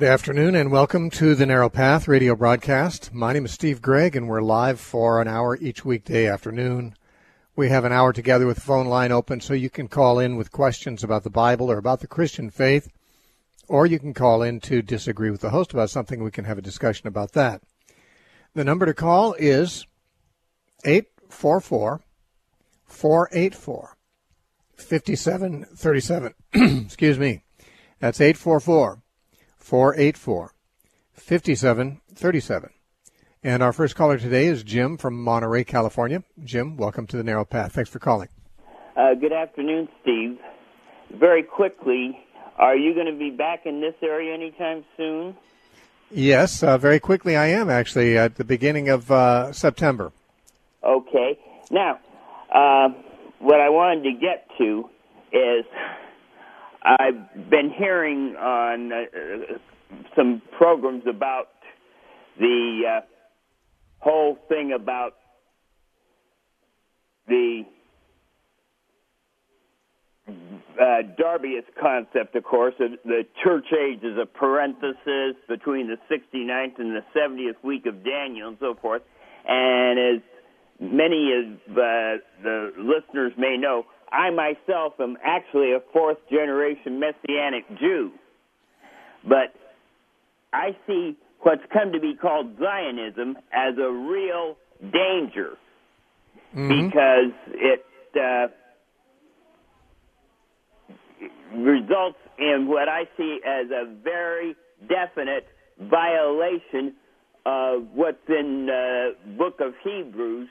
afternoon and welcome to the Narrow Path radio broadcast. My name is Steve Gregg and we're live for an hour each weekday afternoon. We have an hour together with the phone line open so you can call in with questions about the Bible or about the Christian faith, or you can call in to disagree with the host about something. We can have a discussion about that. The number to call is 844-484-5737. Excuse me. That's 844-484-5737. And our first caller today is Jim from Monterey, California. Jim, welcome to the Narrow Path. Thanks for calling. Good afternoon, Steve. Very quickly, are you going to be back in this area anytime soon? Yes, very quickly I am, actually, at the beginning of September. Okay. Now, what I wanted to get to is I've been hearing on some programs about the whole thing about the Darbyist concept, of course. The church age is a parenthesis between the 69th and the 70th week of Daniel and so forth. And as many of the listeners may know, I myself am actually a fourth-generation Messianic Jew. But I see what's come to be called Zionism as a real danger because it results in what I see as a very definite violation of what's in the book of Hebrews,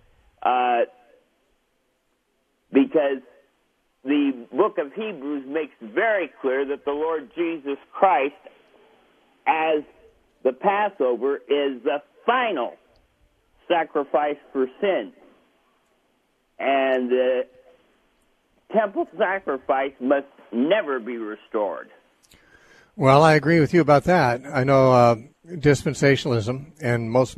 because the book of Hebrews makes very clear that the Lord Jesus Christ, as the Passover, is the final sacrifice for sin. And the temple sacrifice must never be restored. Well, I agree with you about that. I know dispensationalism and most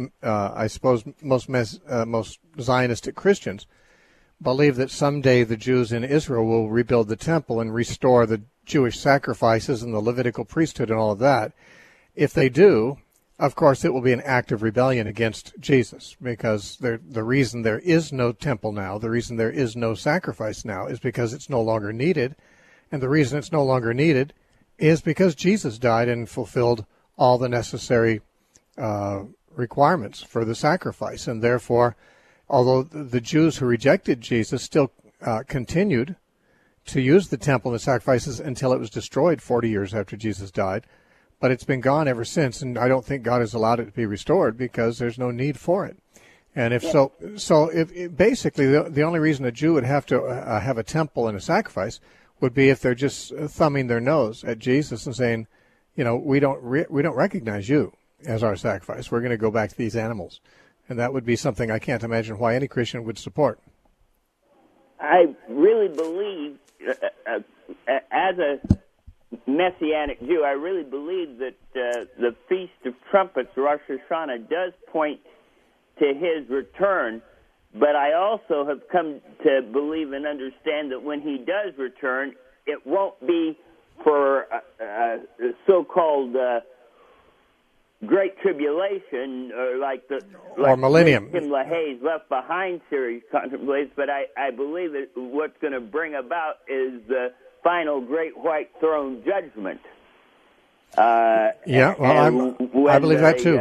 Zionistic Christians believe that someday the Jews in Israel will rebuild the temple and restore the Jewish sacrifices and the Levitical priesthood and all of that. If they do, of course, it will be an act of rebellion against Jesus, because the reason there is no temple now, the reason there is no sacrifice now, is because it's no longer needed. And the reason it's no longer needed is because Jesus died and fulfilled all the necessary requirements for the sacrifice. And therefore, although the Jews who rejected Jesus still continued to use the temple and the sacrifices until it was destroyed 40 years after Jesus died, but it's been gone ever since, and I don't think God has allowed it to be restored because there's no need for it. And if basically the only reason a Jew would have to have a temple and a sacrifice would be if they're just thumbing their nose at Jesus and saying, you know, we don't recognize you as our sacrifice. We're going to go back to these animals. And that would be something I can't imagine why any Christian would support. I really believe, as a Messianic Jew, I really believe that the Feast of Trumpets, Rosh Hashanah, does point to his return. But I also have come to believe and understand that when he does return, it won't be for so-called Great Tribulation, or or millennium. Tim LaHaye's Left Behind series contemplates, but I believe that what's going to bring about is the final Great White Throne Judgment. I believe that too.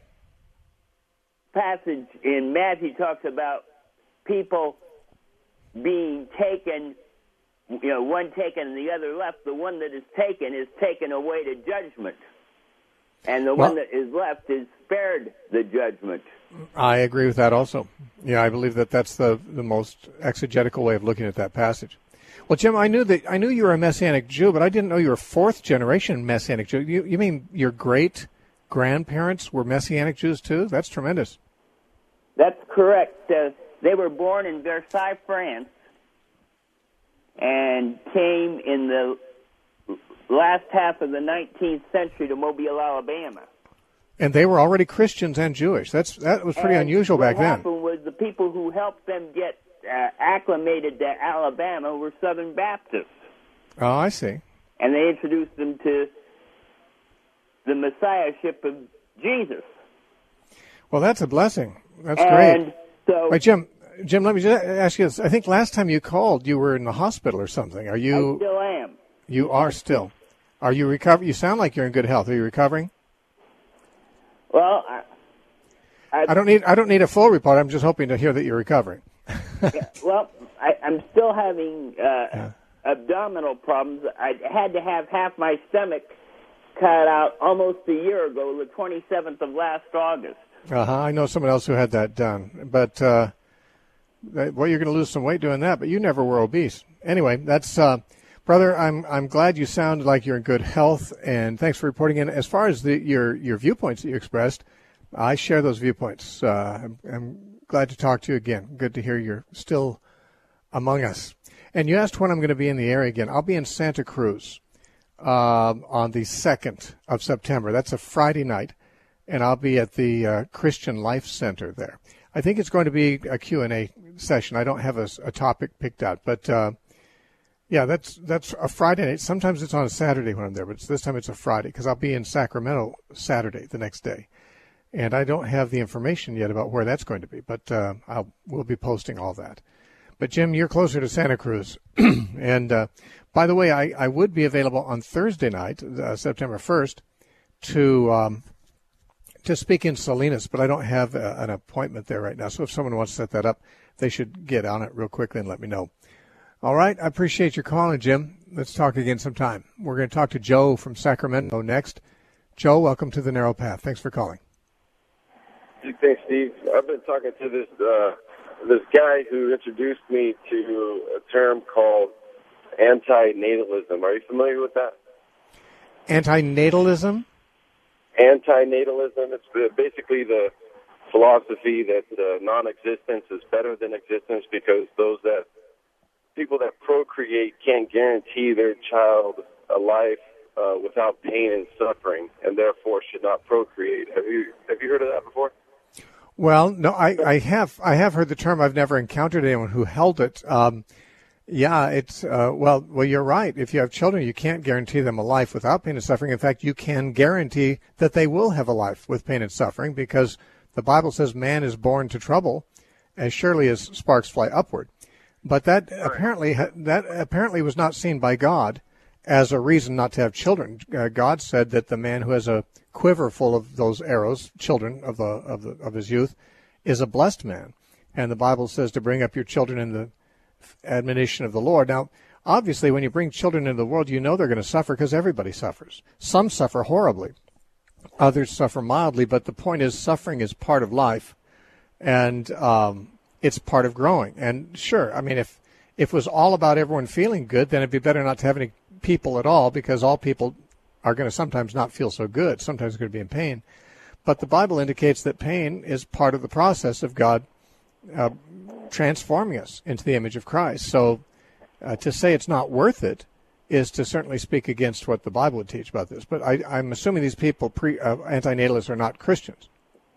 Passage in Matthew talks about people being taken, one taken and the other left. The one that is taken away to judgment. And the one that is left is spared the judgment. I agree with that also. Yeah, I believe that that's the most exegetical way of looking at that passage. Well, Jim, I knew you were a Messianic Jew, but I didn't know you were fourth generation Messianic Jew. You mean your great grandparents were Messianic Jews too? That's tremendous. That's correct. They were born in Versailles, France, and came in the last half of the 19th century to Mobile, Alabama. And they were already Christians and Jewish. That was pretty unusual back then. What happened was the people who helped them get acclimated to Alabama were Southern Baptists. Oh, I see. And they introduced them to the Messiahship of Jesus. Well, that's a blessing. That's and great. So, Wait, Jim, let me just ask you this. I think last time you called, you were in the hospital or something. Are you? I still am. You are still. Are you recovering? You sound like you're in good health. Are you recovering? Well, I don't need a full report. I'm just hoping to hear that you're recovering. Yeah, well, I'm still having abdominal problems. I had to have half my stomach cut out almost a year ago, the 27th of last August. I know someone else who had that done. But, well, you're going to lose some weight doing that, but you never were obese. Anyway, that's, brother, I'm glad you sound like you're in good health, and thanks for reporting in. As far as your viewpoints that you expressed, I share those viewpoints. I'm glad to talk to you again. Good to hear you're still among us. And you asked when I'm going to be in the area again. I'll be in Santa Cruz on the 2nd of September. That's a Friday night, and I'll be at the Christian Life Center there. I think it's going to be a Q&A session. I don't have a topic picked out, but yeah, that's a Friday night. Sometimes it's on a Saturday when I'm there, but this time it's a Friday because I'll be in Sacramento Saturday, the next day. And I don't have the information yet about where that's going to be, but we'll be posting all that. But, Jim, you're closer to Santa Cruz. And, by the way, I would be available on Thursday night, September 1st, to speak in Salinas, but I don't have an appointment there right now. So if someone wants to set that up, they should get on it real quickly and let me know. All right. I appreciate your calling, Jim. Let's talk again sometime. We're going to talk to Joe from Sacramento next. Joe, welcome to The Narrow Path. Thanks for calling. Thanks, Steve. I've been talking to this guy who introduced me to a term called antinatalism. Are you familiar with that? Antinatalism? Antinatalism. It's basically the philosophy that non-existence is better than existence because people that procreate can't guarantee their child a life without pain and suffering, and therefore should not procreate. Have you heard of that before? Well, no, I have heard the term. I've never encountered anyone who held it. Yeah, it's well, you're right. If you have children, you can't guarantee them a life without pain and suffering. In fact, you can guarantee that they will have a life with pain and suffering because the Bible says man is born to trouble as surely as sparks fly upward. But that apparently was not seen by God as a reason not to have children. God said that the man who has a quiver full of those arrows, children of his youth, is a blessed man. And the Bible says to bring up your children in the admonition of the Lord. Now, obviously, when you bring children into the world, you know they're going to suffer because everybody suffers. Some suffer horribly. Others suffer mildly. But the point is, suffering is part of life, and it's part of growing. And sure, I mean, if it was all about everyone feeling good, then it'd be better not to have any people at all because all people are going to sometimes not feel so good. Sometimes going to be in pain. But the Bible indicates that pain is part of the process of God transforming us into the image of Christ. So to say it's not worth it is to certainly speak against what the Bible would teach about this. But I'm assuming these people, antinatalists, are not Christians.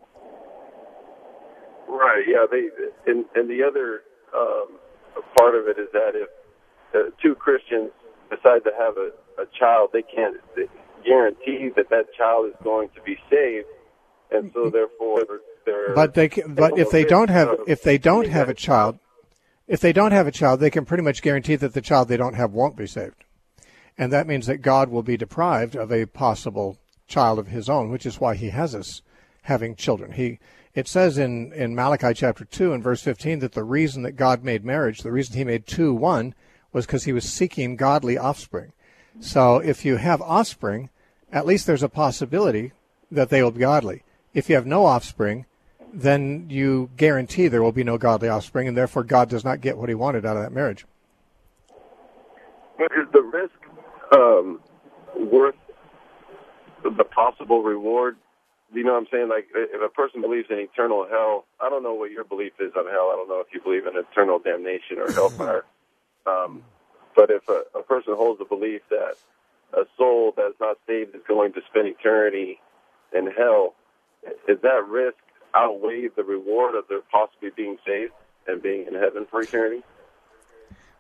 Right, yeah. And the other part of it is that if two Christians decide to have a child, they can't guarantee that child is going to be saved, and so therefore they're. But if they don't have a child, they can pretty much guarantee that the child they don't have won't be saved, and that means that God will be deprived of a possible child of His own, which is why He has us having children. It says in Malachi chapter 2 and verse 15 that the reason that God made marriage, the reason He made two one, was because He was seeking godly offspring. So if you have offspring, at least there's a possibility that they will be godly. If you have no offspring, then you guarantee there will be no godly offspring, and therefore God does not get what He wanted out of that marriage. But is the risk worth the possible reward? You know what I'm saying? Like, if a person believes in eternal hell, I don't know what your belief is on hell. I don't know if you believe in eternal damnation or hellfire. But if a person holds the belief that a soul that's not saved is going to spend eternity in hell, is that risk outweigh the reward of their possibly being saved and being in heaven for eternity?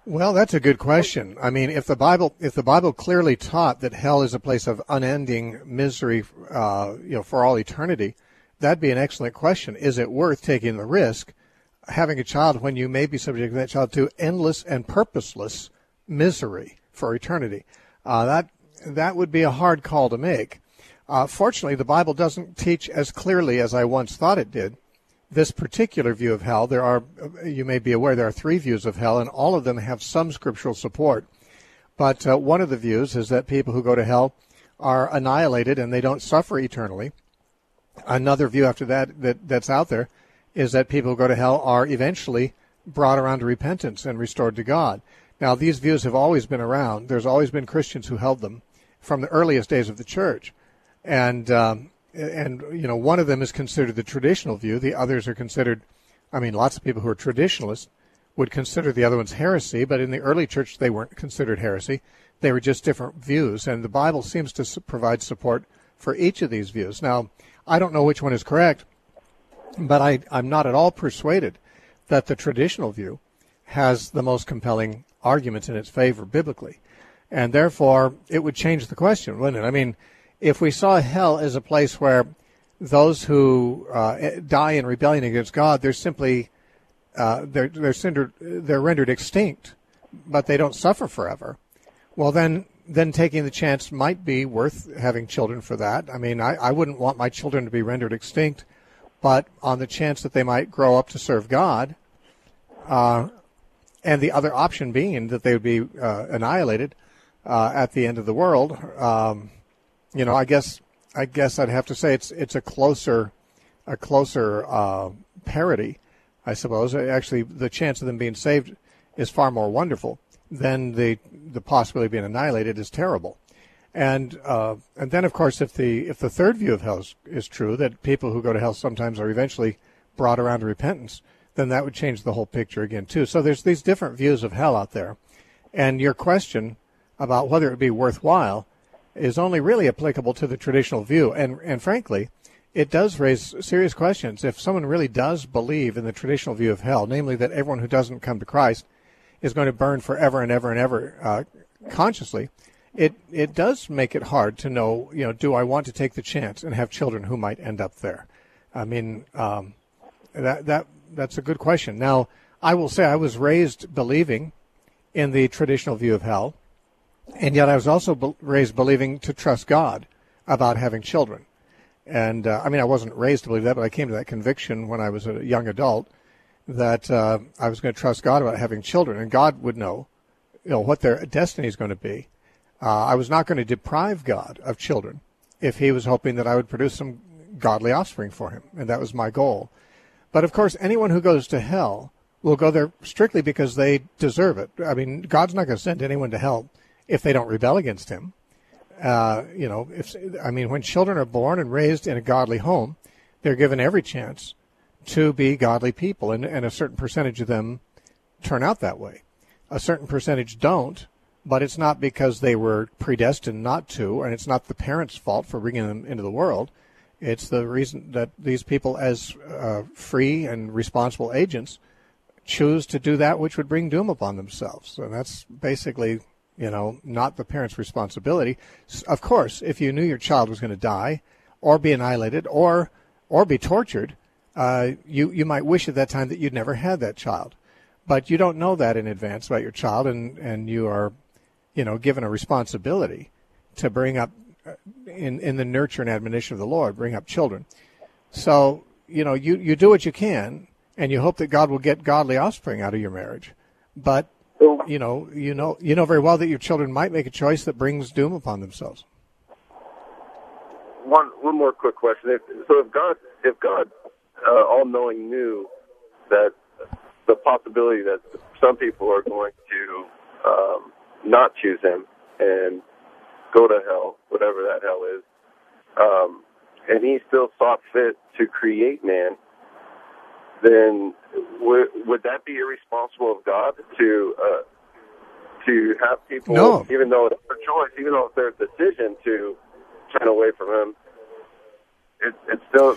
Well, that's a good question. I mean, if the Bible clearly taught that hell is a place of unending misery, for all eternity, that'd be an excellent question. Is it worth taking the risk, having a child when you may be subjecting that child to endless and purposeless misery for eternity? That would be a hard call to make. Fortunately, the Bible doesn't teach as clearly as I once thought it did this particular view of hell. You may be aware, there are 3 views of hell, and all of them have some scriptural support. But one of the views is that people who go to hell are annihilated and they don't suffer eternally. Another view after that's out there is that people who go to hell are eventually brought around to repentance and restored to God. Now, these views have always been around. There's always been Christians who held them from the earliest days of the church. And one of them is considered the traditional view. The others are considered, lots of people who are traditionalists would consider the other ones heresy, but in the early church they weren't considered heresy. They were just different views, and the Bible seems to provide support for each of these views. Now, I don't know which one is correct, but I'm not at all persuaded that the traditional view has the most compelling arguments in its favor biblically. And therefore, it would change the question, wouldn't it? If we saw hell as a place where those who die in rebellion against God, they're simply they're rendered extinct, but they don't suffer forever. Well, then taking the chance might be worth having children for that. I wouldn't want my children to be rendered extinct, but on the chance that they might grow up to serve God, and the other option being that they would be annihilated at the end of the world. I guess I'd have to say it's a closer parity, I suppose. Actually, the chance of them being saved is far more wonderful than the possibility of being annihilated is terrible. And then, of course, if the third view of hell is true, that people who go to hell sometimes are eventually brought around to repentance, then that would change the whole picture again too. So there's these different views of hell out there, and your question about whether it would be worthwhile is only really applicable to the traditional view. And frankly, it does raise serious questions. If someone really does believe in the traditional view of hell, namely that everyone who doesn't come to Christ is going to burn forever and ever and ever consciously, it does make it hard to know, do I want to take the chance and have children who might end up there? That's a good question. Now, I will say I was raised believing in the traditional view of hell, and yet I was also raised believing to trust God about having children. And, I wasn't raised to believe that, but I came to that conviction when I was a young adult that I was going to trust God about having children, and God would know, what their destiny is going to be. I was not going to deprive God of children if he was hoping that I would produce some godly offspring for him, and that was my goal. But, of course, anyone who goes to hell will go there strictly because they deserve it. God's not going to send anyone to hell if they don't rebel against him. When children are born and raised in a godly home, they're given every chance to be godly people, and a certain percentage of them turn out that way. A certain percentage don't, but it's not because they were predestined not to, and it's not the parents' fault for bringing them into the world. It's the reason that these people, as free and responsible agents, choose to do that which would bring doom upon themselves. And that's basically, not the parents' responsibility. Of course, if you knew your child was going to die or be annihilated or be tortured, you might wish at that time that you'd never had that child. But you don't know that in advance about your child, and you are, given a responsibility to bring up, in the nurture and admonition of the Lord, bring up children. So, you do what you can, and you hope that God will get godly offspring out of your marriage. But you know very well that your children might make a choice that brings doom upon themselves. One more quick question. If God, all-knowing, knew that the possibility that some people are going to not choose him and go to hell, whatever that hell is, and he still thought fit to create man, then would that be irresponsible of God to have people, no, even though it's their choice, even though it's their decision to turn away from him? It's still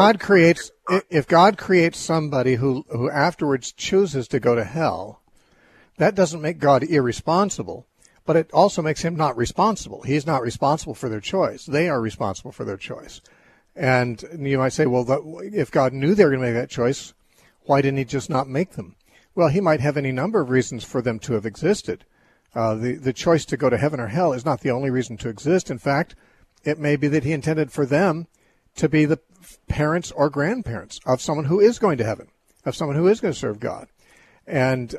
if God creates somebody who afterwards chooses to go to hell, That doesn't make God irresponsible, but it also makes him not responsible. He's not responsible for their choice. They are responsible for their choice. And you might say, well, if God knew they were going to make that choice, why didn't he just not make them? Well, he might have any number of reasons for them to have existed. The choice to go to heaven or hell is not the only reason to exist. In fact, it may be that he intended for them to be the parents or grandparents of someone who is going to heaven, of someone who is going to serve God. And,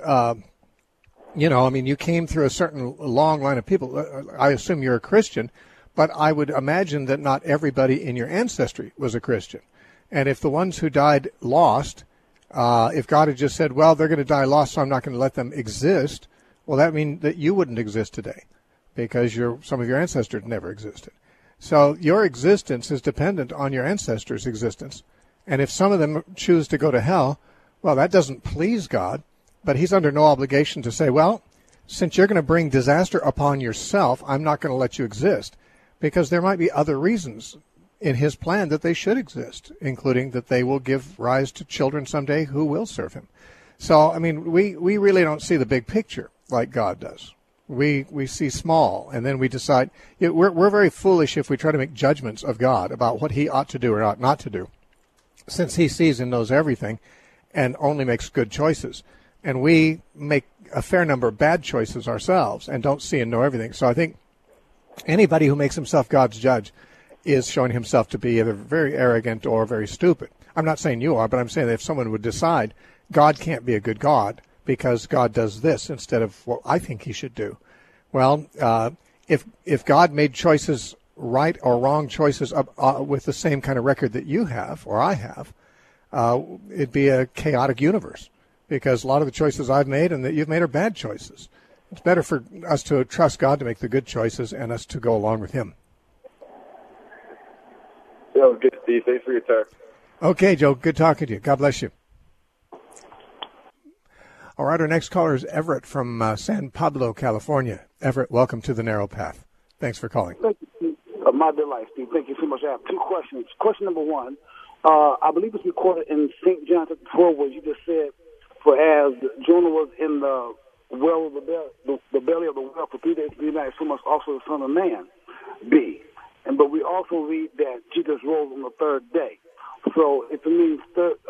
you came through a certain long line of people. I assume you're a Christian, but I would imagine that not everybody in your ancestry was a Christian. And if the ones who died lost, if God had just said, well, they're going to die lost, so I'm not going to let them exist, well, that means that you wouldn't exist today because some of your ancestors never existed. So your existence is dependent on your ancestors' existence. And if some of them choose to go to hell, well, that doesn't please God, but he's under no obligation to say, well, since you're going to bring disaster upon yourself, I'm not going to let you exist, because there might be other reasons in his plan that they should exist, including that they will give rise to children someday who will serve him. So, we really don't see the big picture like God does. We see small, and then we decide. We're very foolish if we try to make judgments of God about what he ought to do or ought not to do, since he sees and knows everything and only makes good choices. And we make a fair number of bad choices ourselves and don't see and know everything. So I think anybody who makes himself God's judge is showing himself to be either very arrogant or very stupid. I'm not saying you are, but I'm saying that if someone would decide God can't be a good God because God does this instead of what I think he should do. Well, if God made choices, right or wrong choices with the same kind of record that you have or I have, it'd be a chaotic universe, because a lot of the choices I've made and that you've made are bad choices. It's better for us to trust God to make the good choices and us to go along with him. Yeah, good, Steve. Thanks for your time. Okay, Joe. Good talking to you. God bless you. All right, our next caller is Everett from San Pablo, California. Everett, welcome to the Narrow Path. Thanks for calling. Thank you, Steve. My delight, Steve. Thank you so much. I have two questions. Question number one, I believe it's recorded in St. John 12, where you just said, for as Jonah was in the well of the belly of the well for 3 days and 3 nights, so must also the Son of Man be. But we also read that Jesus rose on the third day. So if it means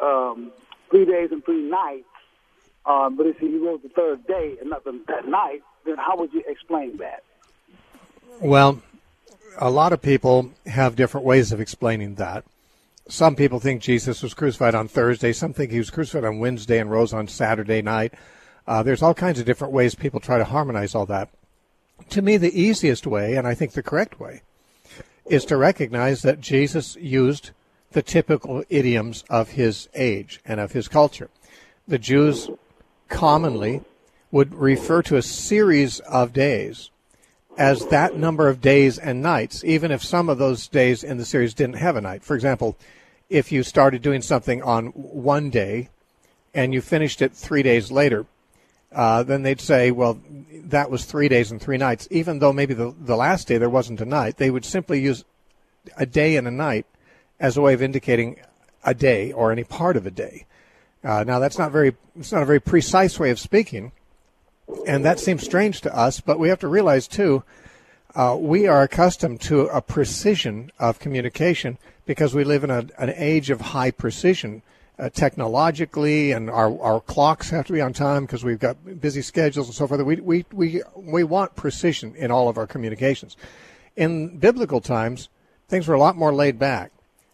3 days and 3 nights, but if he rose the third day and not that night, then how would you explain that? Well, a lot of people have different ways of explaining that. Some people think Jesus was crucified on Thursday. Some think he was crucified on Wednesday and rose on Saturday night. There's all kinds of different ways people try to harmonize all that. To me, the easiest way, and I think the correct way, is to recognize that Jesus used the typical idioms of his age and of his culture. The Jews commonly would refer to a series of days as that number of days and nights, even if some of those days in the series didn't have a night. For example, if you started doing something on one day and you finished it 3 days later, then they'd say, well, that was 3 days and 3 nights. Even though maybe the last day there wasn't a night, they would simply use a day and a night as a way of indicating a day or any part of a day. Now, it's not a very precise way of speaking, and that seems strange to us, but we have to realize, too, we are accustomed to a precision of communication because we live in an age of high precision technologically, and our clocks have to be on time because we've got busy schedules and so forth. We want precision in all of our communications. In biblical times, things were a lot more laid back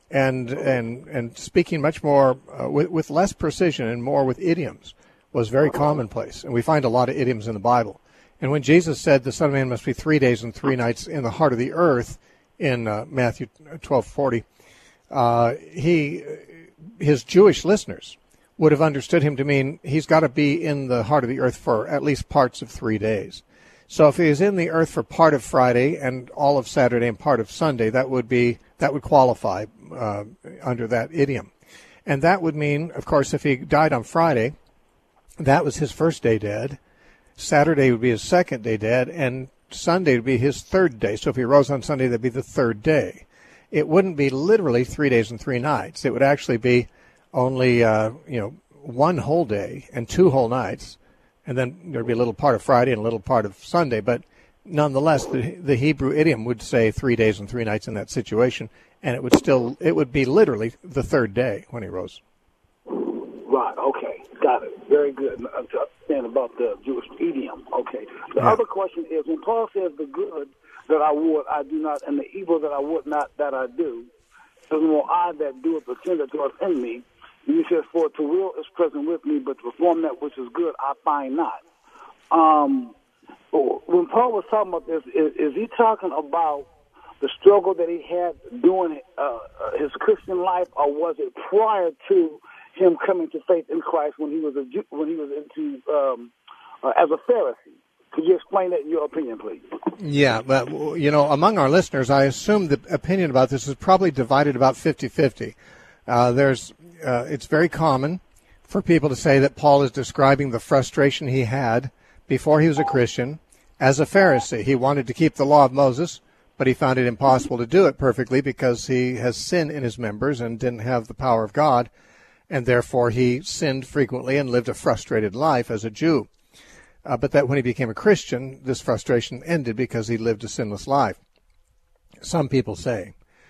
and speaking much more with less precision and more with idioms was very commonplace. And we find a lot of idioms in the Bible. And when Jesus said the Son of Man must be 3 days and 3 nights in the heart of the earth in Matthew 12:40, his Jewish listeners would have understood him to mean he's got to be in the heart of the earth for at least parts of 3 days. So if he is in the earth for part of Friday and all of Saturday and part of Sunday, that would qualify under that idiom. And that would mean, of course, if he died on Friday, that was his first day dead. Saturday would be his second day dead, and Sunday would be his third day. So if he rose on Sunday, that'd be the third day. It wouldn't be literally 3 days and 3 nights. It would actually be only 1 whole day and 2 whole nights, And then there'd be a little part of Friday and a little part of Sunday. But nonetheless, the Hebrew idiom would say 3 days and 3 nights in that situation, and it would be literally the third day when he rose. Right, okay. Got it. Very good. To understand about the Jewish idiom. Okay. The other question is, when Paul says the good that I would, I do not, and the evil that I would not, that I do, there's no I that doeth the sin that dwelleth in me. And he says, for to will is present with me, but to perform that which is good I find not. When Paul was talking about this, is he talking about the struggle that he had during his Christian life, or was it prior to him coming to faith in Christ when he was as a Pharisee? Could you explain that in your opinion, please? Yeah, but, among our listeners, I assume the opinion about this is probably divided about 50-50. It's very common for people to say that Paul is describing the frustration he had before he was a Christian as a Pharisee. He wanted to keep the law of Moses, but he found it impossible to do it perfectly because he has sin in his members and didn't have the power of God, and therefore he sinned frequently and lived a frustrated life as a Jew. But that when he became a Christian, this frustration ended because he lived a sinless life. Some people say.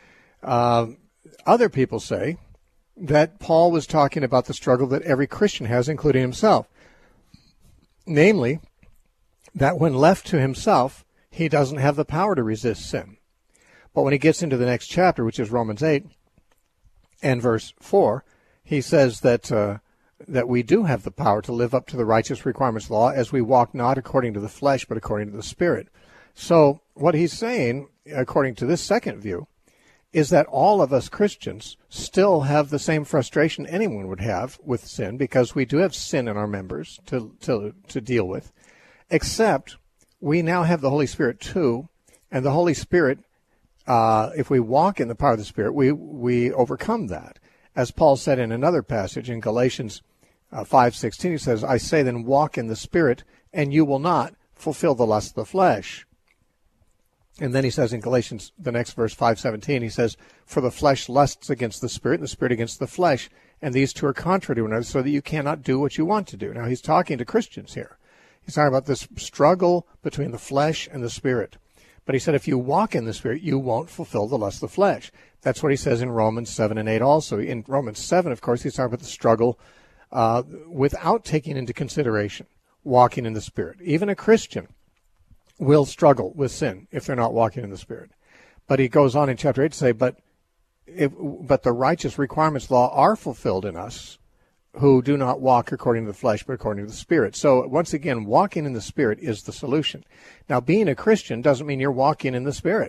Other people say that Paul was talking about the struggle that every Christian has, including himself. Namely, that when left to himself, he doesn't have the power to resist sin. But when he gets into the next chapter, which is Romans 8 and verse 4, he says that we do have the power to live up to the righteous requirements of the law as we walk not according to the flesh, but according to the Spirit. So what he's saying, according to this second view, is that all of us Christians still have the same frustration anyone would have with sin, because we do have sin in our members to deal with, except we now have the Holy Spirit too, and the Holy Spirit, if we walk in the power of the Spirit, we overcome that. As Paul said in another passage in Galatians 5:16, he says, I say then walk in the Spirit, and you will not fulfill the lust of the flesh. And then he says in Galatians, the next verse, 5:17, he says, for the flesh lusts against the Spirit, and the Spirit against the flesh, and these two are contrary to one another, so that you cannot do what you want to do. Now, he's talking to Christians here. He's talking about this struggle between the flesh and the Spirit. But he said if you walk in the Spirit, you won't fulfill the lust of the flesh. That's what he says in Romans 7 and 8 also. In Romans 7, of course, he's talking about the struggle without taking into consideration walking in the Spirit. Even a Christian will struggle with sin if they're not walking in the Spirit. But he goes on in chapter 8 to say, but the righteous requirements of law are fulfilled in us who do not walk according to the flesh, but according to the Spirit. So once again, walking in the Spirit is the solution. Now, being a Christian doesn't mean you're walking in the Spirit.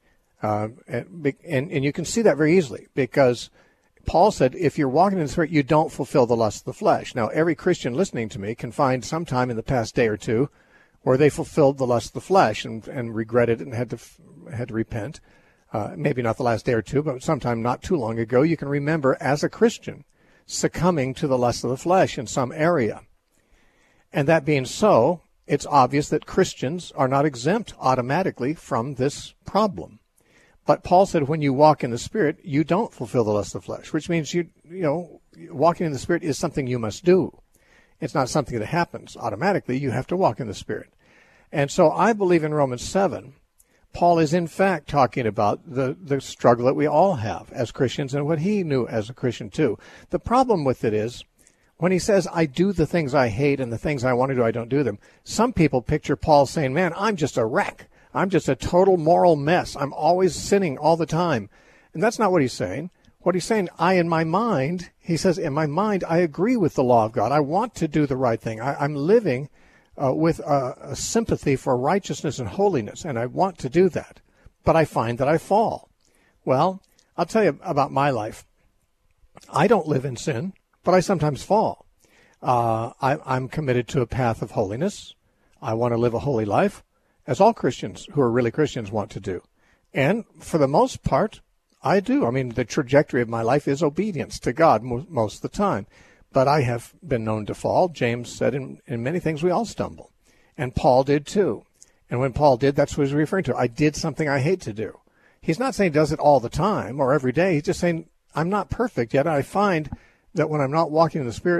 And you can see that very easily, because Paul said if you're walking in the Spirit, you don't fulfill the lust of the flesh. Now, every Christian listening to me can find some time in the past day or two where they fulfilled the lust of the flesh and regretted it and had to repent. Maybe not the last day or two, but sometime not too long ago, you can remember as a Christian succumbing to the lust of the flesh in some area. And that being so, it's obvious that Christians are not exempt automatically from this problem. But Paul said when you walk in the Spirit, you don't fulfill the lust of the flesh, which means walking in the Spirit is something you must do. It's not something that happens automatically. You have to walk in the Spirit. And so I believe in Romans 7, Paul is in fact talking about the struggle that we all have as Christians and what he knew as a Christian too. The problem with it is when he says, I do the things I hate and the things I want to do, I don't do them. Some people picture Paul saying, man, I'm just a wreck. I'm just a total moral mess. I'm always sinning all the time. And that's not what he's saying. What he's saying, in my mind, I agree with the law of God. I want to do the right thing. I'm living with a sympathy for righteousness and holiness, and I want to do that. But I find that I fall. Well, I'll tell you about my life. I don't live in sin, but I sometimes fall. I'm committed to a path of holiness. I want to live a holy life, as all Christians who are really Christians want to do. And for the most part, I do. I mean, the trajectory of my life is obedience to God most of the time. But I have been known to fall. James said in many things we all stumble. And Paul did too. And when Paul did, that's what he's referring to. I did something I hate to do. He's not saying he does it all the time or every day. He's just saying I'm not perfect yet. I find that when I'm not walking in the Spirit,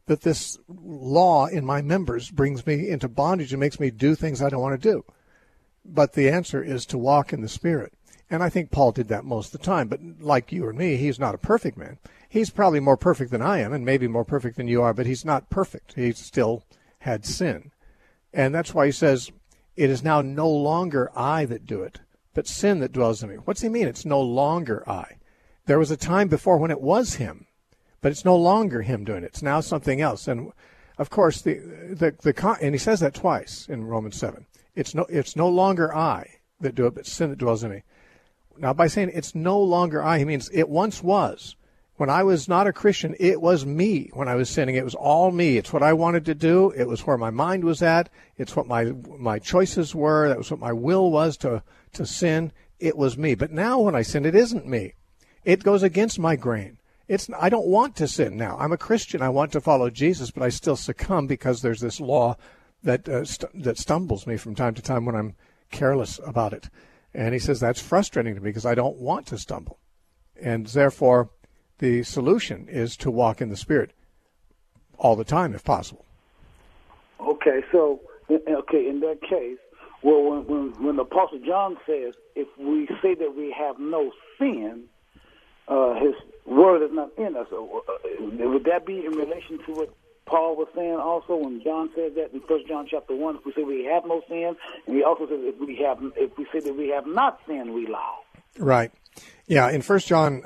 that this law in my members brings me into bondage and makes me do things I don't want to do. But the answer is to walk in the Spirit. And I think Paul did that most of the time. But like you or me, he's not a perfect man. He's probably more perfect than I am, and maybe more perfect than you are, but he's not perfect. He still had sin. And that's why he says, it is now no longer I that do it, but sin that dwells in me. What's he mean? It's no longer I. There was a time before when it was him, but it's no longer him doing it. It's now something else. And of course, and he says that twice in Romans 7. It's no longer I that do it, but sin that dwells in me. Now, by saying it's no longer I, he means it once was. When I was not a Christian, it was me. When I was sinning, it was all me. It's what I wanted to do. It was where my mind was at. It's what my choices were. That was what my will was to sin. It was me. But now when I sin, it isn't me. It goes against my grain. I don't want to sin now. I'm a Christian. I want to follow Jesus, but I still succumb because there's this law that stumbles me from time to time when I'm careless about it. And he says that's frustrating to me because I don't want to stumble. And therefore, the solution is to walk in the Spirit all the time, if possible. Okay, so in that case, well, when the Apostle John says, if we say that we have no sin, his word is not in us. Would that be in relation to what Paul was saying also when John says that in 1 John chapter 1, if we say we have no sin, and he also says if we say that we have not sinned, we lie. Right. Yeah, in 1 John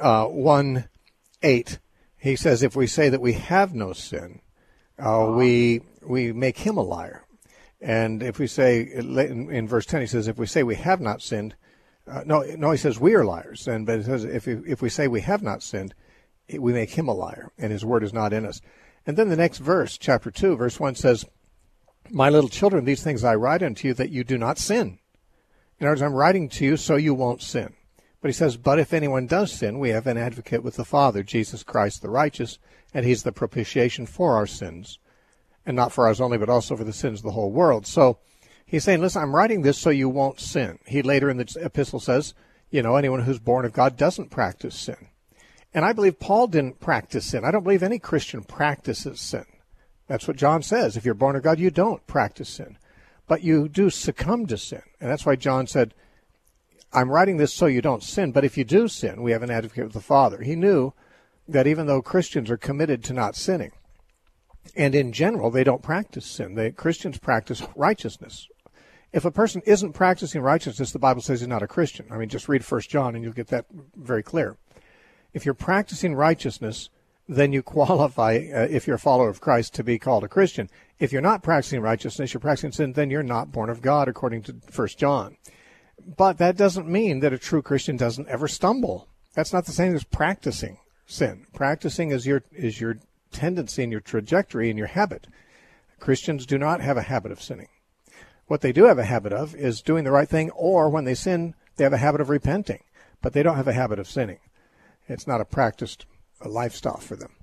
1:8, he says if we say that we have no sin, we make him a liar. And if we say, in verse 10, he says if we say we have not sinned, he says we are liars. But it says if we say we have not sinned, we make him a liar, and his word is not in us. And then the next verse, chapter 2, verse 1 says, my little children, these things I write unto you that you do not sin. In other words, I'm writing to you so you won't sin. But he says, but if anyone does sin, we have an advocate with the Father, Jesus Christ the righteous, and he's the propitiation for our sins. And not for ours only, but also for the sins of the whole world. So he's saying, listen, I'm writing this so you won't sin. He later in the epistle says, anyone who's born of God doesn't practice sin. And I believe Paul didn't practice sin. I don't believe any Christian practices sin. That's what John says. If you're born of God, you don't practice sin. But you do succumb to sin. And that's why John said, I'm writing this so you don't sin, but if you do sin, we have an advocate with the Father. He knew that even though Christians are committed to not sinning, and in general, they don't practice sin. Christians practice righteousness. If a person isn't practicing righteousness, the Bible says he's not a Christian. I mean, just read 1 John and you'll get that very clear. If you're practicing righteousness, then you qualify, if you're a follower of Christ, to be called a Christian. If you're not practicing righteousness, you're practicing sin, then you're not born of God, according to 1 John. But that doesn't mean that a true Christian doesn't ever stumble. That's not the same as practicing sin. Practicing is your tendency and your trajectory and your habit. Christians do not have a habit of sinning. What they do have a habit of is doing the right thing, or when they sin, they have a habit of repenting. But they don't have a habit of sinning. It's not a practiced lifestyle for them.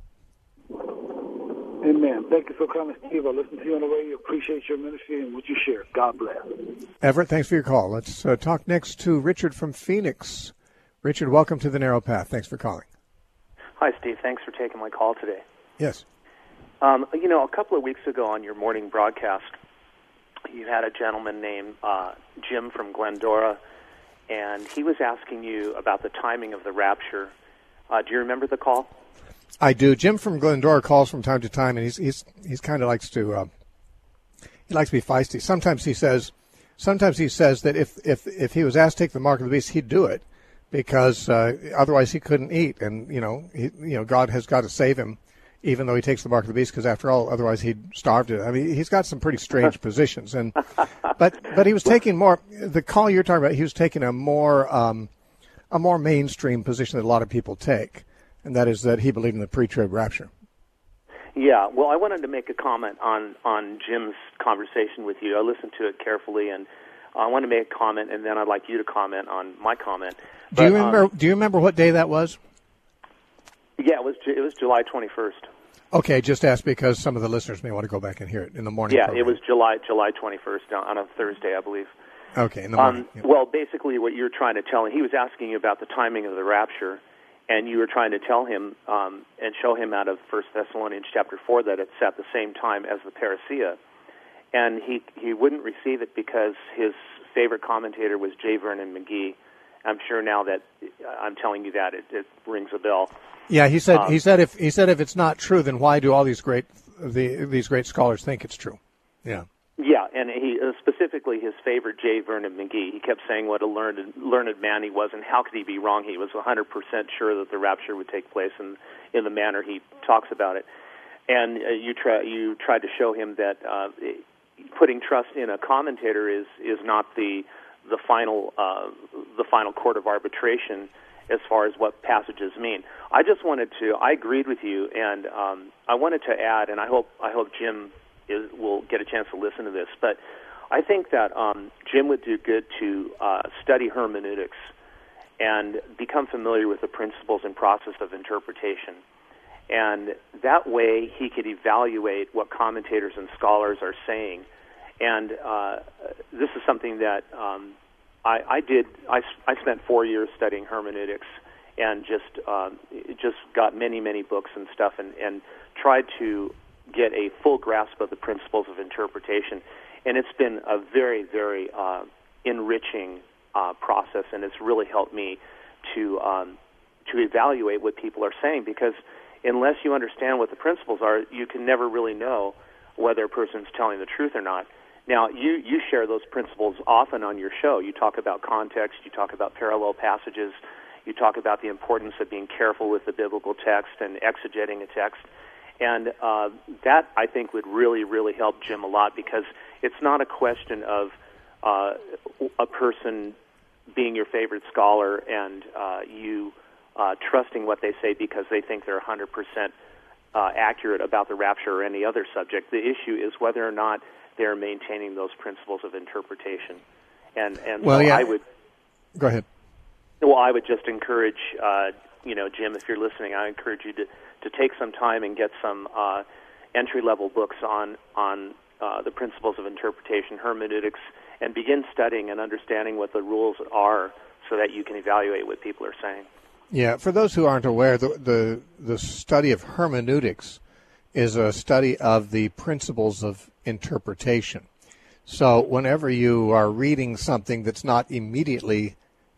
Amen. Thank you for coming, Steve. I listen to you on the radio. Appreciate your ministry and what you share. God bless. Everett, thanks for your call. Let's talk next to Richard from Phoenix. Richard, welcome to The Narrow Path. Thanks for calling. Hi, Steve. Thanks for taking my call today. Yes. A couple of weeks ago on your morning broadcast, you had a gentleman named Jim from Glendora, and he was asking you about the timing of the rapture. Do you remember the call? I do. Jim from Glendora calls from time to time, and he's kind of likes to he likes to be feisty. Sometimes he says that if he was asked to take the mark of the beast, he'd do it because otherwise he couldn't eat, and God has got to save him, even though he takes the mark of the beast, because after all, otherwise he'd starve to death. I mean, he's got some pretty strange positions, and but he was taking more. The call you're talking about, he was taking a more mainstream position that a lot of people take. And that is that he believed in the pre-trib rapture. Yeah, well, I wanted to make a comment on Jim's conversation with you. I listened to it carefully, and I want to make a comment, and then I'd like you to comment on my comment. Do you remember what day that was? Yeah, it was July 21st. Okay, just ask because some of the listeners may want to go back and hear it in the morning. Yeah, program. It was July 21st on a Thursday, I believe. Okay, in the morning. Yeah. Well, basically what you're trying to tell him, he was asking you about the timing of the rapture. and you were trying to tell him and show him out of 1 Thessalonians chapter 4 that it's at the same time as the parousia. And he wouldn't receive it because his favorite commentator was J. Vernon McGee. I'm sure now that I'm telling you that it rings a bell. Yeah, he said if it's not true, then why do all these great scholars think it's true? Yeah. Yeah, and he specifically his favorite J. Vernon McGee. He kept saying what a learned man he was, and how could he be wrong? He was 100% sure that the rapture would take place in the manner he talks about it. And you tried to show him that putting trust in a commentator is not the final court of arbitration as far as what passages mean. I agreed with you, and I wanted to add, and I hope Jim will get a chance to listen to this, but I think that Jim would do good to study hermeneutics and become familiar with the principles and process of interpretation. And that way he could evaluate what commentators and scholars are saying. And this is something that I did. I spent 4 years studying hermeneutics and just got many books and stuff and tried to get a full grasp of the principles of interpretation. And it's been a very, very enriching process, and it's really helped me to evaluate what people are saying, because unless you understand what the principles are, you can never really know whether a person's telling the truth or not. Now, you share those principles often on your show. You talk about context, you talk about parallel passages, you talk about the importance of being careful with the biblical text and exegeting a text. And that, I think, would really, really help Jim a lot, because it's not a question of a person being your favorite scholar and you trusting what they say because they think they're 100% accurate about the rapture or any other subject. The issue is whether or not they're maintaining those principles of interpretation. And well, so yeah. I would... Go ahead. Well, I would just encourage, Jim, if you're listening, I encourage you to take some time and get some entry-level books on the principles of interpretation, hermeneutics, and begin studying and understanding what the rules are so that you can evaluate what people are saying. Yeah, for those who aren't aware, the study of hermeneutics is a study of the principles of interpretation. So whenever you are reading something that's not immediately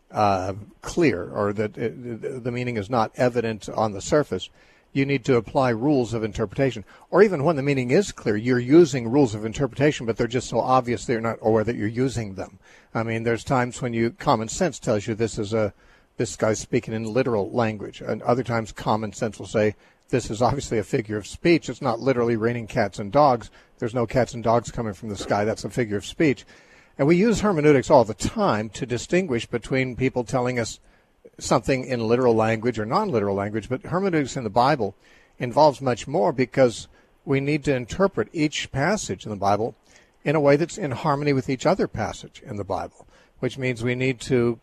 clear, or that the meaning is not evident on the surface, you need to apply rules of interpretation. Or even when the meaning is clear, you're using rules of interpretation, but they're just so obvious they're not aware that you're using them. I mean, there's times when common sense tells you this guy's speaking in literal language, and other times common sense will say this is obviously a figure of speech. It's not literally raining cats and dogs. There's no cats and dogs coming from the sky. That's a figure of speech. And we use hermeneutics all the time to distinguish between people telling us something in literal language or non-literal language, but hermeneutics in the Bible involves much more, because we need to interpret each passage in the Bible in a way that's in harmony with each other passage in the Bible, which means we need to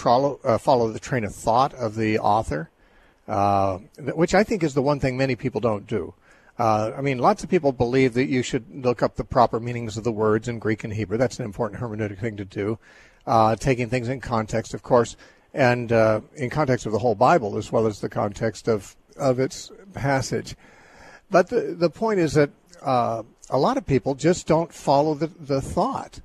follow the train of thought of the author, which I think is the one thing many people don't do. Lots of people believe that you should look up the proper meanings of the words in Greek and Hebrew. That's an important hermeneutic thing to do, taking things in context, of course, and in context of the whole Bible as well as the context of its passage. But the point is that a lot of people just don't follow the thought,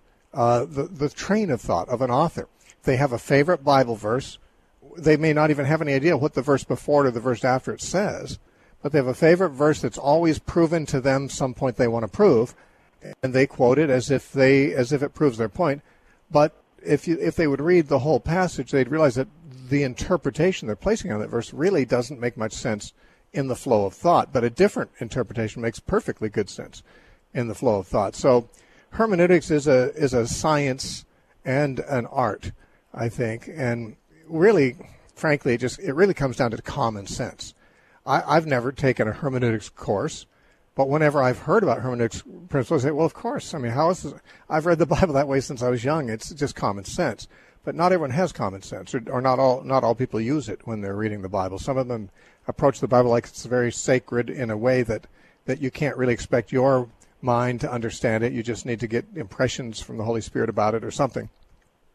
the train of thought of an author. They have a favorite Bible verse. They may not even have any idea what the verse before it or the verse after it says, but they have a favorite verse that's always proven to them some point they want to prove, and they quote it as if it proves their point. But if they would read the whole passage, they'd realize that the interpretation they're placing on that verse really doesn't make much sense in the flow of thought, but a different interpretation makes perfectly good sense in the flow of thought. So hermeneutics is a science and an art, I think, and really, frankly, it really comes down to common sense. I've never taken a hermeneutics course, but whenever I've heard about hermeneutics principles, I say, well, of course. I mean, I've read the Bible that way since I was young. It's just common sense. But not everyone has common sense, or not all people use it when they're reading the Bible. Some of them approach the Bible like it's very sacred in a way that you can't really expect your mind to understand it. You just need to get impressions from the Holy Spirit about it or something.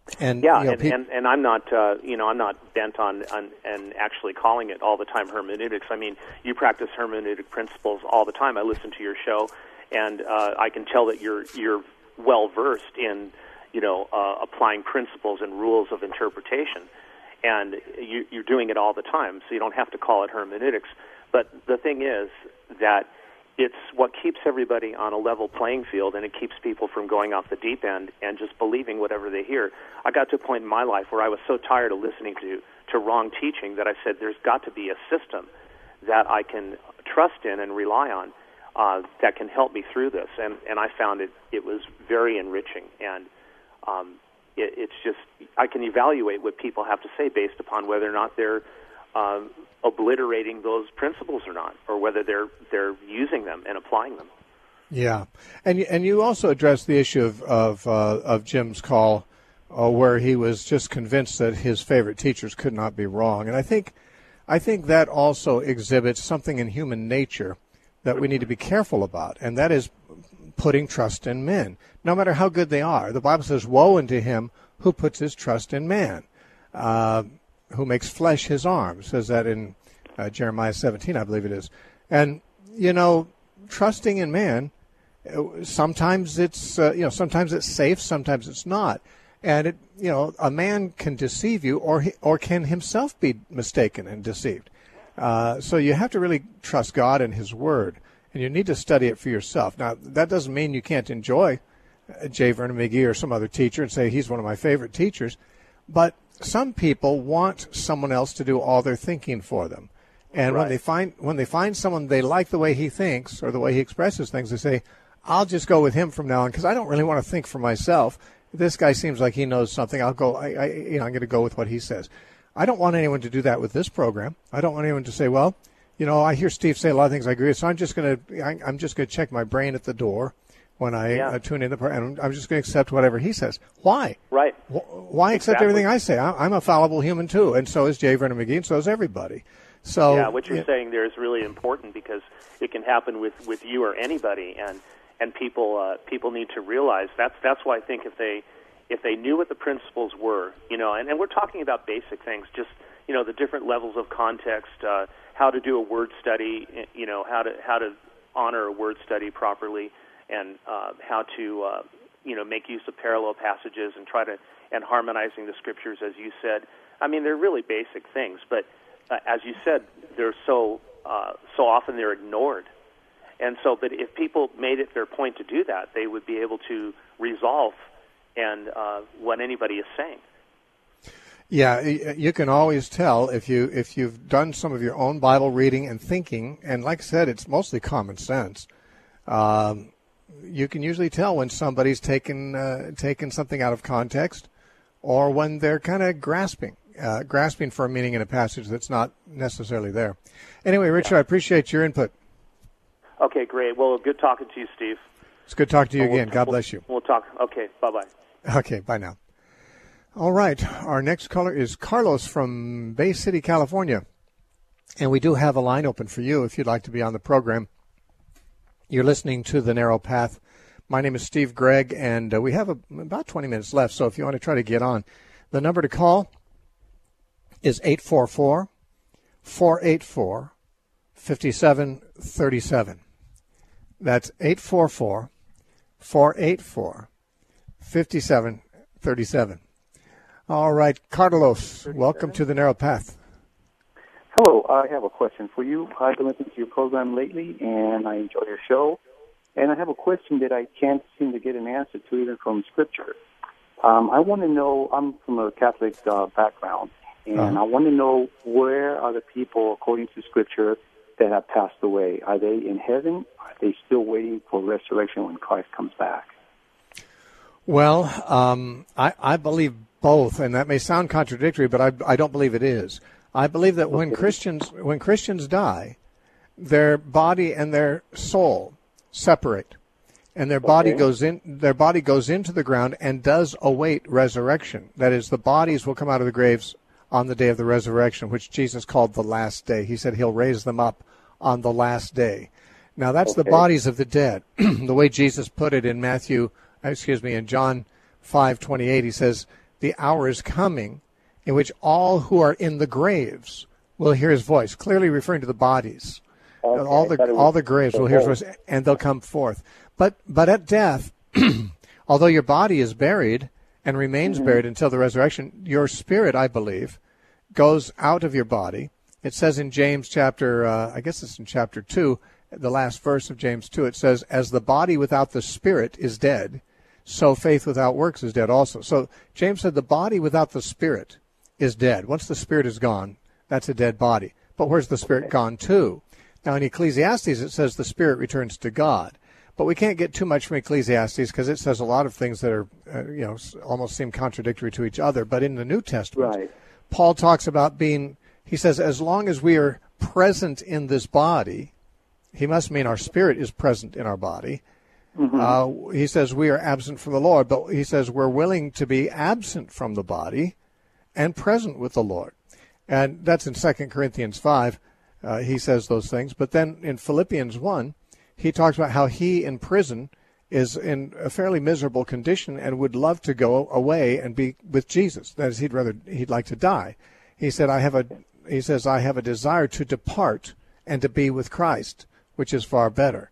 And yeah, you know, and I'm not I'm not bent on and actually calling it all the time hermeneutics. I mean, you practice hermeneutic principles all the time. I listen to your show, and I can tell that you're well versed in applying principles and rules of interpretation, and you're doing it all the time. So you don't have to call it hermeneutics. But the thing is that it's what keeps everybody on a level playing field, and it keeps people from going off the deep end and just believing whatever they hear. I got to a point in my life where I was so tired of listening to wrong teaching that I said there's got to be a system that I can trust in and rely on that can help me through this. And I found it was very enriching. And it's just, I can evaluate what people have to say based upon whether or not they're obliterating those principles or not, or whether they're using them and applying them. Yeah, and you also addressed the issue of Jim's call, where he was just convinced that his favorite teachers could not be wrong, and I think that also exhibits something in human nature that we need to be careful about, and that is putting trust in men, no matter how good they are. The Bible says, "Woe unto him who puts his trust in man." Who makes flesh his arm, says that in Jeremiah 17, I believe it is. And, trusting in man, sometimes it's, sometimes it's safe, sometimes it's not. And, a man can deceive you or can himself be mistaken and deceived. So you have to really trust God and his word, and you need to study it for yourself. Now, that doesn't mean you can't enjoy J. Vernon McGee or some other teacher and say he's one of my favorite teachers, but some people want someone else to do all their thinking for them. And right. when they find someone they like the way he thinks or the way he expresses things, they say, I'll just go with him from now on because I don't really want to think for myself. This guy seems like he knows something. I'll go. I'm going to go with what he says. I don't want anyone to do that with this program. I don't want anyone to say, well, I hear Steve say a lot of things I agree with, so I'm just going to check my brain at the door when I tune in the program. I'm just going to accept whatever he says. Why? Right. Why accept everything I say? I'm a fallible human too, and so is J. Vernon McGee, and so is everybody. So yeah, what you're saying there is really important because it can happen with you or anybody, and people need to realize that's why I think if they knew what the principles were, and we're talking about basic things, just the different levels of context, how to do a word study, how to honor a word study properly, and how to make use of parallel passages and harmonizing the scriptures, as you said. I mean, they're really basic things, but as you said, they're so often they're ignored. And so, but if people made it their point to do that, they would be able to resolve what anybody is saying. Yeah, you can always tell if you've done some of your own Bible reading and thinking, and like I said, it's mostly common sense. You can usually tell when somebody's taken something out of context, or when they're kind of grasping for a meaning in a passage that's not necessarily there. Anyway, Richard, I appreciate your input. Okay, great. Well, good talking to you, Steve. It's good talking to you again. God bless you. We'll talk. Okay, bye-bye. Okay, bye now. All right, our next caller is Carlos from Bay City, California. And we do have a line open for you if you'd like to be on the program. You're listening to The Narrow Path. My name is Steve Gregg, and we have about 20 minutes left, so if you want to try to get on. The number to call is 844-484-5737. That's 844-484-5737. All right, Carlos, welcome to The Narrow Path. Hello, I have a question for you. I've been listening to your program lately, and I enjoy your show. And I have a question that I can't seem to get an answer to, even from Scripture. I want to know, I'm from a Catholic background, and I want to know, where are the people, according to Scripture, that have passed away? Are they in heaven? Are they still waiting for resurrection when Christ comes back? Well, I believe both, and that may sound contradictory, but I don't believe it is. I believe that when Christians die, their body and their soul separate, and their body goes into the ground and does await resurrection. That is, the bodies will come out of the graves on the day of the resurrection, which Jesus called the last day. He said he'll raise them up on the last day. Now that's the bodies of the dead. The way Jesus put it in John 5:28, he says, the hour is coming in which all who are in the graves will hear his voice, clearly referring to the bodies. Okay, all the graves will hear his voice, and they'll come forth. But at death, although your body is buried and remains buried until the resurrection, your spirit, I believe, goes out of your body. It says in James chapter, I guess it's in chapter 2, the last verse of James 2, it says, as the body without the spirit is dead, so faith without works is dead also. So James said the body without the spirit is dead. Once the spirit is gone, that's a dead body. But where's the spirit gone to? Now in Ecclesiastes it says the spirit returns to God. But we can't get too much from Ecclesiastes because it says a lot of things that are, almost seem contradictory to each other. But in the New Testament, Paul talks about he says, as long as we are present in this body, he must mean our spirit is present in our body. He says we are absent from the Lord, but he says we're willing to be absent from the body and present with the Lord. And that's in 2 Corinthians 5. He says those things. But then in Philippians 1, he talks about how he in prison is in a fairly miserable condition and would love to go away and be with Jesus. That is, he'd like to die. He said, I have a desire to depart and to be with Christ, which is far better.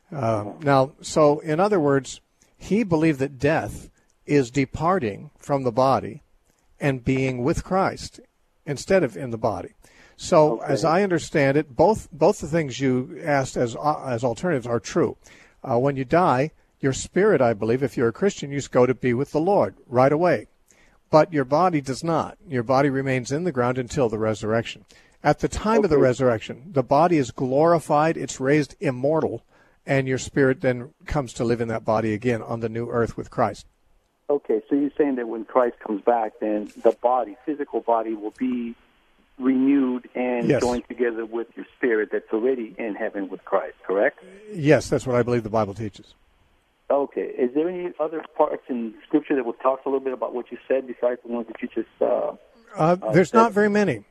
Now, so in other words, he believed that death is departing from the body and being with Christ instead of in the body. So as I understand it, both the things you asked as alternatives are true. When you die, your spirit, I believe, if you're a Christian, you just go to be with the Lord right away. But your body does not. Your body remains in the ground until the resurrection. At the time of the resurrection, the body is glorified, it's raised immortal, and your spirit then comes to live in that body again on the new earth with Christ. Okay, so you're saying that when Christ comes back, then the body, physical body, will be renewed and joined together with your spirit that's already in heaven with Christ, correct? Yes, that's what I believe the Bible teaches. Okay. Is there any other parts in Scripture that will talk a little bit about what you said besides the ones that you just There's not very many.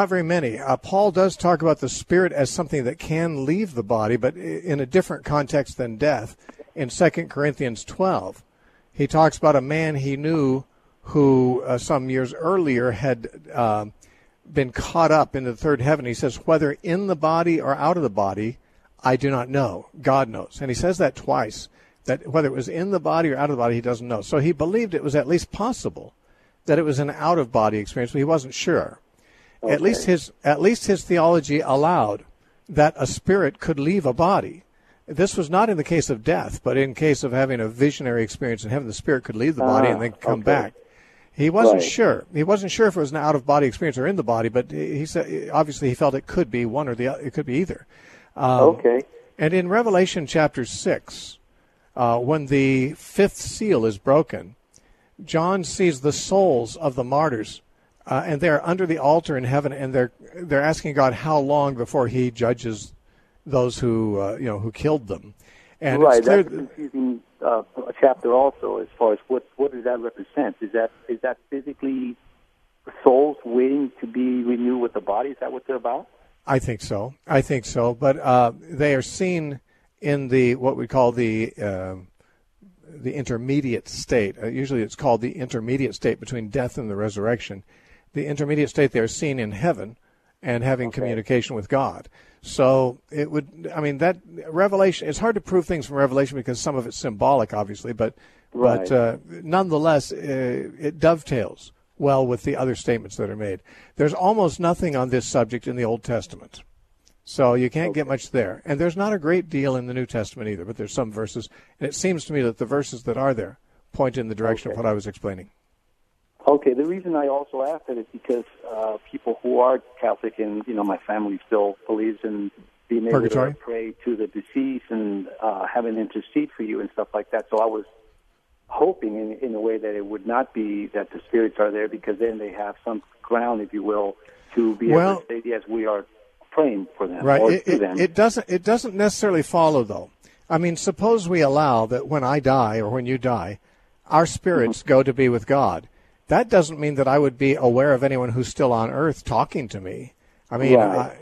Paul does talk about the spirit as something that can leave the body, but in a different context than death. In 2 Corinthians 12, he talks about a man he knew who some years earlier had been caught up in the third heaven. He says, whether in the body or out of the body, I do not know. God knows. And he says that twice, that whether it was in the body or out of the body, he doesn't know. So he believed it was at least possible that it was an out-of-body experience, but he wasn't sure. Okay. At least his theology allowed that a spirit could leave a body. This was not in the case of death, but in case of having a visionary experience in heaven, the spirit could leave the body and then come back. He wasn't sure. He wasn't sure if it was an out-of-body experience or in the body, but he said obviously he felt it could be one or the other. It could be either. And in Revelation chapter 6, when the fifth seal is broken, John sees the souls of the martyrs, and they're under the altar in heaven, and they're asking God how long before He judges those who killed them. And right, it's clear that's a confusing chapter also, as far as what does that represent? Is that physically souls waiting to be renewed with the body? Is that what they're about? I think so. But they are seen in what we call the intermediate state. Usually it's called the intermediate state between death and the resurrection. The intermediate state they're seen in heaven and having communication with God. So that Revelation, it's hard to prove things from Revelation because some of it's symbolic, obviously, but nonetheless, it dovetails well with the other statements that are made. There's almost nothing on this subject in the Old Testament. So you can't get much there. And there's not a great deal in the New Testament either, but there's some verses. And it seems to me that the verses that are there point in the direction of what I was explaining. Okay, the reason I also asked that is because people who are Catholic, and my family still believes in being able to pray to the deceased and have an intercede for you and stuff like that. So I was hoping in a way that it would not be that the spirits are there, because then they have some ground, if you will, to be able to say, yes, we are praying for them. Right. It doesn't necessarily follow, though. I mean, suppose we allow that when I die or when you die, our spirits go to be with God. That doesn't mean that I would be aware of anyone who's still on earth talking to me. I mean,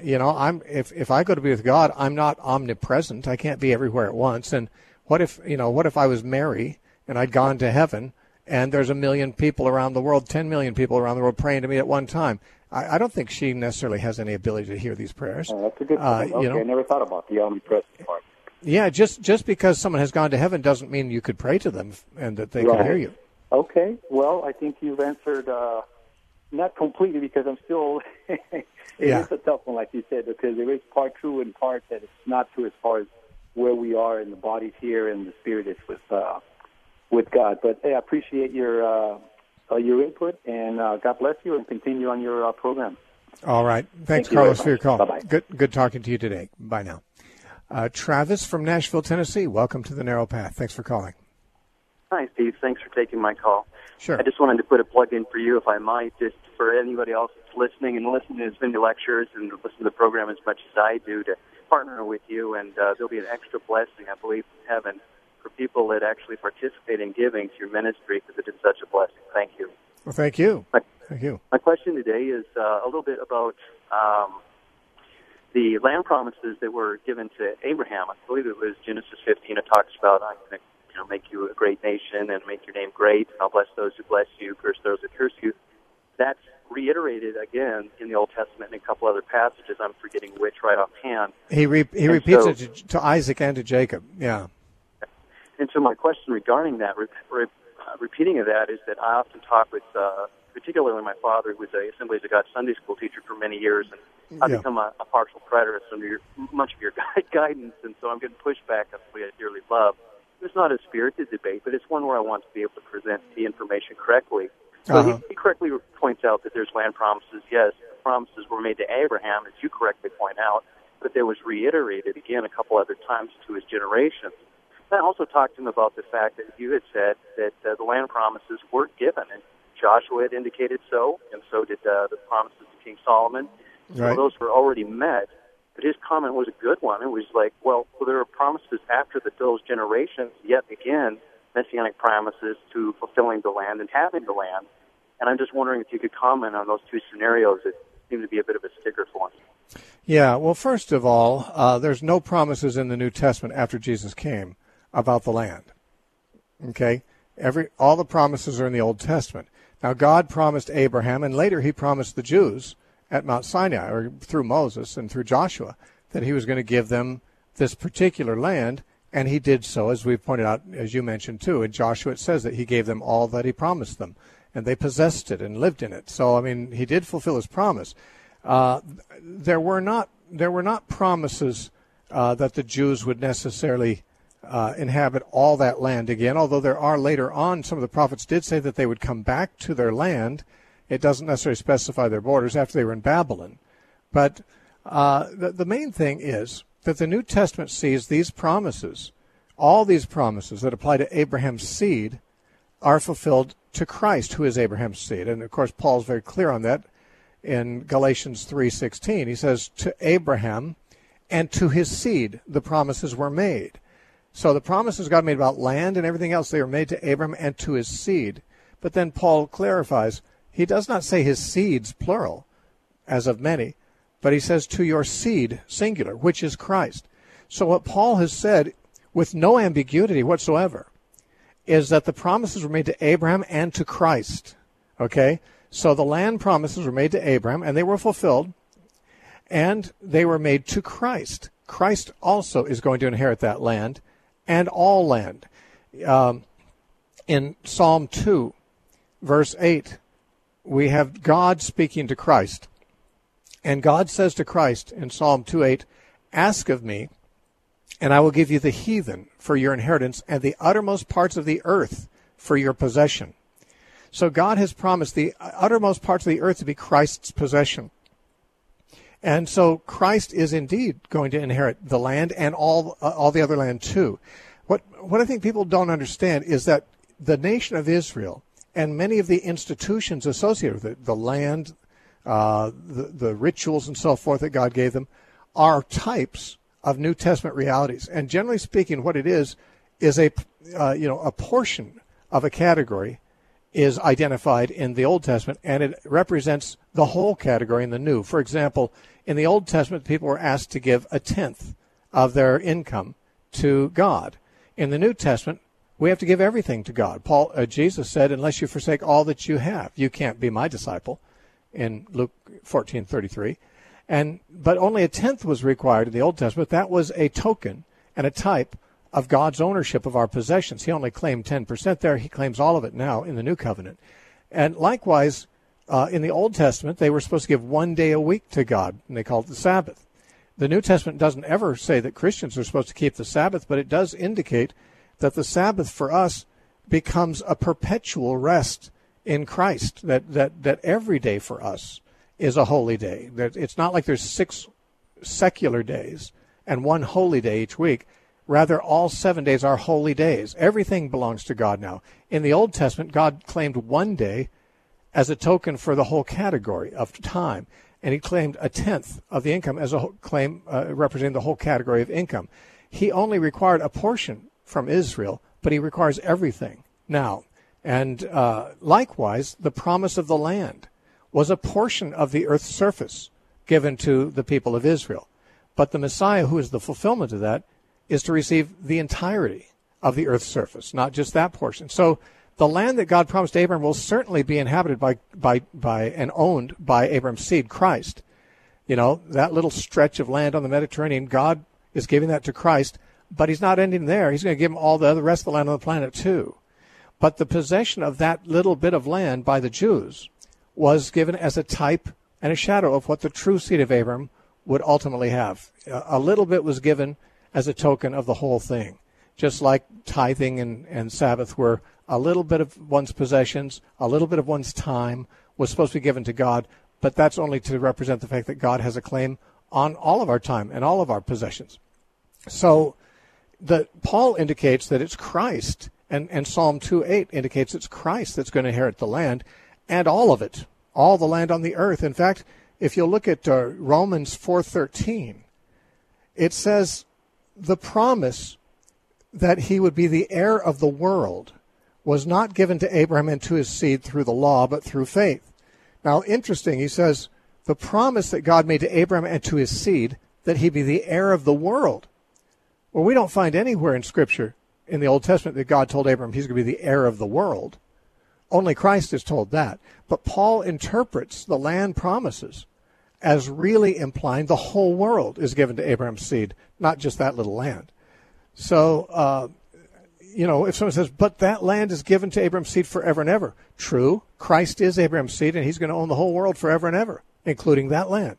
if I go to be with God, I'm not omnipresent. I can't be everywhere at once. And what if I was Mary and I'd gone to heaven and there's 1 million people around the world, 10 million people around the world praying to me at one time. I don't think she necessarily has any ability to hear these prayers. Oh, that's a good point. Okay, I never thought about the omnipresent part. Yeah, just because someone has gone to heaven doesn't mean you could pray to them and that they can hear you. Okay, well, I think you've answered, not completely, because I'm still, it is a tough one, like you said, because there is part true and part that it's not true as far as where we are in the bodies here and the spirit is with God. But hey, I appreciate your input, and God bless you, and continue on your program. All right. Thanks, Carlos, for your call. Bye-bye. Good talking to you today. Bye now. Travis from Nashville, Tennessee, welcome to the Narrow Path. Thanks for calling. Hi, Steve. Thanks for taking my call. Sure. I just wanted to put a plug in for you, if I might, just for anybody else that's listening and listening to as many lectures and listen to the program as much as I do, to partner with you, and there'll be an extra blessing, I believe, from heaven for people that actually participate in giving to your ministry, because it is such a blessing. Thank you. Well, thank you. Thank you. My question today is a little bit about the land promises that were given to Abraham. I believe it was Genesis 15. It talks about, I'm going to make you a great nation and make your name great, and I'll bless those who bless you, curse those who curse you. That's reiterated again in the Old Testament in a couple other passages. I'm forgetting which right offhand. He repeats it to Isaac and to Jacob. Yeah. And so my question regarding that, repeating of that, is that I often talk with, particularly my father, who was a Assemblies of God Sunday school teacher for many years, and I've become a partial preterist under much of your guidance, and so I'm getting pushback on something I dearly love. It's not a spirited debate, but it's one where I want to be able to present the information correctly. So he correctly points out that there's land promises. Yes, the promises were made to Abraham, as you correctly point out, but there was reiterated again a couple other times to his generations. I also talked to him about the fact that you had said that the land promises were given, and Joshua had indicated so, and so did the promises to King Solomon. Right. So those were already met. But his comment was a good one. It was like, well, there are promises after those generations, yet again, messianic promises to fulfilling the land and having the land. And I'm just wondering if you could comment on those two scenarios that seem to be a bit of a sticker for me. Yeah, well, first of all, there's no promises in the New Testament after Jesus came about the land. Okay? All the promises are in the Old Testament. Now, God promised Abraham, and later he promised the Jews at Mount Sinai, or through Moses and through Joshua, that he was going to give them this particular land, and he did so, as we've pointed out, as you mentioned too. In Joshua it says that he gave them all that he promised them, and they possessed it and lived in it. So, I mean, he did fulfill his promise. There were not promises that the Jews would necessarily inhabit all that land again, although there are later on, some of the prophets did say that they would come back to their land. It doesn't necessarily specify their borders after they were in Babylon. But the main thing is that the New Testament sees these promises, all these promises that apply to Abraham's seed, are fulfilled to Christ, who is Abraham's seed. And, of course, Paul's very clear on that in Galatians 3:16. He says, to Abraham and to his seed the promises were made. So the promises God made about land and everything else, they were made to Abraham and to his seed. But then Paul clarifies, he does not say his seeds, plural, as of many, but he says to your seed, singular, which is Christ. So what Paul has said, with no ambiguity whatsoever, is that the promises were made to Abraham and to Christ. Okay? So the land promises were made to Abraham, and they were fulfilled, and they were made to Christ. Christ also is going to inherit that land, and all land. In Psalm 2, verse 8, we have God speaking to Christ. And God says to Christ in Psalm 2:8, ask of me, and I will give you the heathen for your inheritance and the uttermost parts of the earth for your possession. So God has promised the uttermost parts of the earth to be Christ's possession. And so Christ is indeed going to inherit the land and all the other land too. What I think people don't understand is that the nation of Israel and many of the institutions associated with it, the land, the rituals and so forth that God gave them, are types of New Testament realities. And generally speaking, what it is a portion of a category is identified in the Old Testament, and it represents the whole category in the New. For example, in the Old Testament, people were asked to give 1/10 of their income to God. In the New Testament, We have to give everything to God. Jesus said, unless you forsake all that you have, you can't be my disciple, in Luke 14:33. But only a tenth was required in the Old Testament. That was a token and a type of God's ownership of our possessions. He only claimed 10% there. He claims all of it now in the New Covenant. And likewise, in the Old Testament, they were supposed to give 1 day a week to God, and they called it the Sabbath. The New Testament doesn't ever say that Christians are supposed to keep the Sabbath, but it does indicate that the Sabbath for us becomes a perpetual rest in Christ, that every day for us is a holy day. That it's not like there's 6 secular days and 1 holy day each week. Rather, all 7 days are holy days. Everything belongs to God now. In the Old Testament, God claimed 1 day as a token for the whole category of time, and he claimed a tenth of the income as a claim representing the whole category of income. He only required a portion from Israel, but he requires everything now. And likewise, the promise of the land was a portion of the earth's surface given to the people of Israel. But the Messiah, who is the fulfillment of that, is to receive the entirety of the earth's surface, not just that portion. So the land that God promised Abraham will certainly be inhabited by and owned by Abraham's seed, Christ. You know, that little stretch of land on the Mediterranean, God is giving that to Christ, but he's not ending there. He's going to give him all the rest of the land on the planet too. But the possession of that little bit of land by the Jews was given as a type and a shadow of what the true seed of Abraham would ultimately have. A little bit was given as a token of the whole thing, just like tithing and Sabbath were a little bit of one's possessions, a little bit of one's time was supposed to be given to God, but that's only to represent the fact that God has a claim on all of our time and all of our possessions. So Paul indicates that it's Christ, and Psalm 2:8 indicates it's Christ that's going to inherit the land, and all of it, all the land on the earth. In fact, if you look at Romans 4:13, it says the promise that he would be the heir of the world was not given to Abraham and to his seed through the law, but through faith. Now, interesting, he says the promise that God made to Abraham and to his seed, that he be the heir of the world. Well, we don't find anywhere in Scripture in the Old Testament that God told Abraham he's going to be the heir of the world. Only Christ is told that. But Paul interprets the land promises as really implying the whole world is given to Abraham's seed, not just that little land. So, if someone says, but that land is given to Abraham's seed forever and ever. True, Christ is Abraham's seed, and he's going to own the whole world forever and ever, including that land.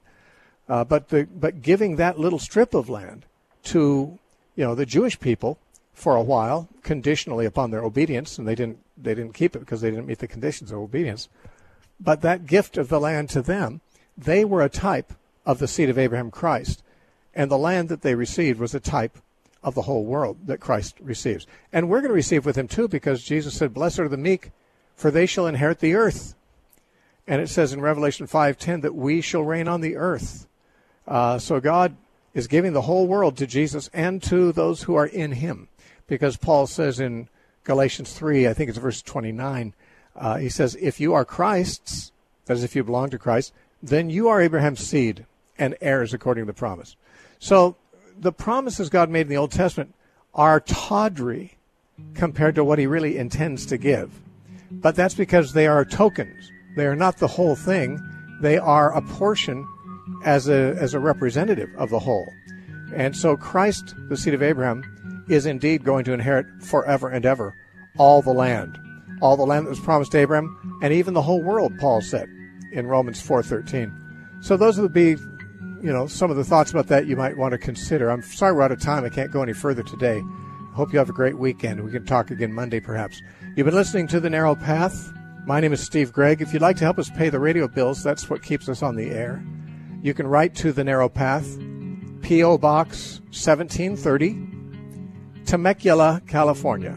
But giving that little strip of land to, the Jewish people for a while, conditionally upon their obedience, and they didn't keep it because they didn't meet the conditions of obedience. But that gift of the land to them, they were a type of the seed of Abraham, Christ, and the land that they received was a type of the whole world that Christ receives. And we're going to receive with him too, because Jesus said, blessed are the meek, for they shall inherit the earth. And it says in Revelation 5:10 that we shall reign on the earth. So God is giving the whole world to Jesus and to those who are in him. Because Paul says in Galatians 3, I think it's verse 29, he says, if you are Christ's, that is, if you belong to Christ, then you are Abraham's seed and heirs according to the promise. So the promises God made in the Old Testament are tawdry compared to what he really intends to give. But that's because they are tokens. They are not the whole thing. They are a portion as a representative of the whole. And so Christ, the seed of Abraham, is indeed going to inherit forever and ever all the land that was promised to Abraham, and even the whole world, Paul said in Romans 4:13. So those would be, some of the thoughts about that you might want to consider. I'm sorry we're out of time. I can't go any further today. Hope you have a great weekend. We can talk again Monday, perhaps. You've been listening to The Narrow Path. My name is Steve Gregg. If you'd like to help us pay the radio bills, that's what keeps us on the air. You can write to The Narrow Path, P.O. Box 1730, Temecula, California,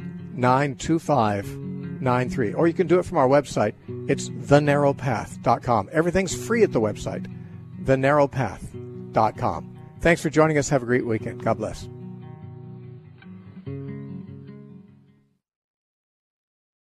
92593. Or you can do it from our website. It's thenarrowpath.com. Everything's free at the website, thenarrowpath.com. Thanks for joining us. Have a great weekend. God bless.